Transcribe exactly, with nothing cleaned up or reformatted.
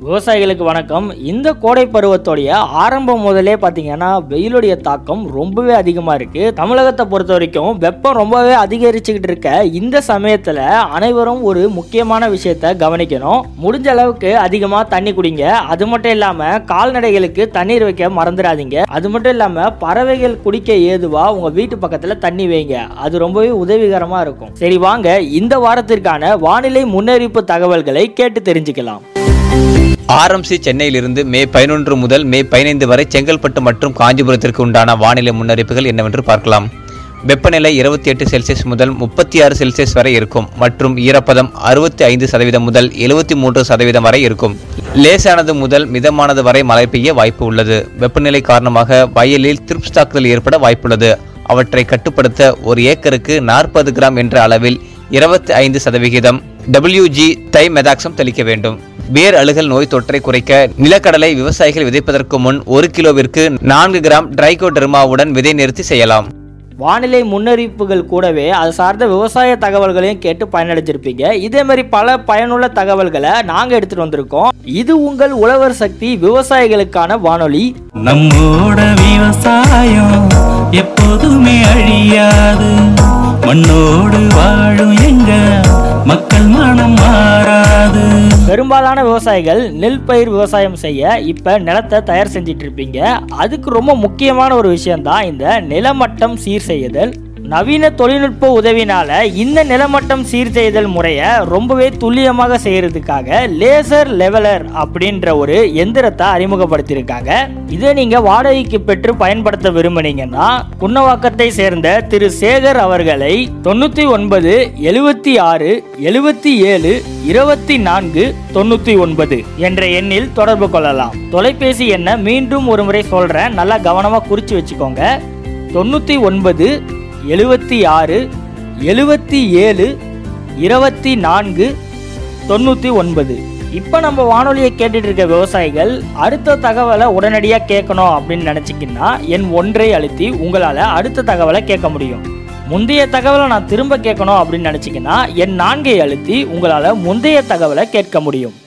விவசாயிகளுக்கு வணக்கம். இந்த கோடை பருவத்தோடைய ஆரம்பம் முதலே பார்த்தீங்கன்னா வெயிலுடைய தாக்கம் ரொம்பவே அதிகமாக இருக்கு. தமிழகத்தை பொறுத்த வரைக்கும் வெப்பம் ரொம்பவே அதிகரிச்சுக்கிட்டு இருக்க இந்த சமயத்தில் அனைவரும் ஒரு முக்கியமான விஷயத்த கவனிக்கணும். முடிஞ்ச அளவுக்கு அதிகமாக தண்ணி குடிங்க. அது மட்டும் இல்லாமல் கால்நடைகளுக்கு தண்ணீர் வைக்க மறந்துடாதீங்க. அது மட்டும் இல்லாமல் பறவைகள் குடிக்க ஏதுவா உங்க வீட்டு பக்கத்தில் தண்ணி வைங்க. அது ரொம்பவே உதவிகரமாக இருக்கும். சரி வாங்க இந்த வாரத்திற்கான வானிலை முன்னறிவிப்பு தகவல்களை கேட்டு தெரிஞ்சுக்கலாம். ஆர்எம்சி சென்னையிலிருந்து மே பதினொன்று முதல் மே பதினைந்து வரை செங்கல்பட்டு மற்றும் காஞ்சிபுரத்திற்கு உண்டான வானிலை முன்னறிவிப்புகள் என்னவென்று பார்க்கலாம். வெப்பநிலை இருபத்தி எட்டு செல்சியஸ் முதல் முப்பத்தி ஆறு செல்சியஸ் வரை இருக்கும் மற்றும் ஈரப்பதம் அறுபத்தி ஐந்து சதவீதம் முதல் எழுபத்தி மூன்று சதவீதம் வரை இருக்கும். லேசானது முதல் மிதமானது வரை மழை பெய்ய வாய்ப்பு உள்ளது. வெப்பநிலை காரணமாக வயலில் திரிப்ஸ் தாக்குதல் ஏற்பட வாய்ப்புள்ளது. அவற்றை கட்டுப்படுத்த ஒரு ஏக்கருக்கு நாற்பது கிராம் என்ற அளவில் இருபத்தி ஐந்து சதவிகிதம் டபிள்யூஜி தை மெதாக்சம் தெளிக்க வேண்டும். வேர் அழுகல் நோய் தொற்றை குறைக்க நிலக்கடலை விவசாயிகள் விதைப்பதற்கு முன் ஒரு கிலோவிற்கு நான்கு கிராம் ட்ரைகோடெர்மாவுடன் விதை நிறுத்தி செய்யலாம். வானிலை முன்னறிவிப்புகள் கூடவே அது சார்ந்த விவசாய தகவல்களையும் கேட்டு பயனடைஞ்சிருப்பீங்க. இதே மாதிரி பல பயனுள்ள தகவல்களை நாங்க எடுத்துட்டு வந்திருக்கோம். இது உங்கள் உழவர் சக்தி விவசாயிகளுக்கான வானொலி. நம்மோட விவசாயம் எப்போதுமே அழியாது. மண்ணோடு வாழும் எங்க மக்கள் மனம் மாறாது. பெரும்பாலான விவசாயிகள் நெல் பயிர் விவசாயம் செய்ய இப்ப நிலத்தை தயார் செஞ்சிட்டு இருப்பீங்க. அதுக்கு ரொம்ப முக்கியமான ஒரு விஷயம் தான் இந்த நிலமட்டம் சீர் செய்யுதல். நவீன தொழில்நுட்ப உதவினால இந்த நிலமட்டம் சீர் செய்தல் முறையை ரொம்பவே துல்லியமாக செய்யறதுக்காக லேசர் லெவலர் அப்படின்ற ஒரு எந்திரத்தை அறிமுகப்படுத்தியிருக்காங்க. இதை நீங்க வாடகைக்கு பெற்று பயன்படுத்த விரும்பினீங்கன்னா குன்னவாக்கத்தை சேர்ந்த திரு சேகர் அவர்களை தொண்ணூத்தி ஒன்பது எழுபத்தி ஆறு எழுபத்தி ஏழு இருபத்தி நான்கு தொண்ணூத்தி ஒன்பது என்ற எண்ணில் தொடர்பு கொள்ளலாம். தொலைபேசி எண்ணை மீண்டும் ஒரு முறை சொல்றேன், நல்லா கவனமா குறிச்சு வச்சுக்கோங்க. தொண்ணூத்தி ஒன்பது எழுபத்தி ஆறு எழுபத்தி ஏழு இருபத்தி நான்கு தொண்ணூற்றி ஒன்பது. இப்போ நம்ம வானொலியை கேட்டுட்டு இருக்க விவசாயிகள் அடுத்த தகவலை உடனடியாக கேட்கணும் அப்படின்னு நினச்சிக்கின்னா என் ஒன்றை அழுத்தி உங்களால் அடுத்த தகவலை கேட்க முடியும். முந்தைய தகவலை நான் திரும்ப கேட்கணும் அப்படின்னு நினச்சிக்கின்னா என் நான்கை அழுத்தி உங்களால் முந்தைய தகவலை கேட்க முடியும்.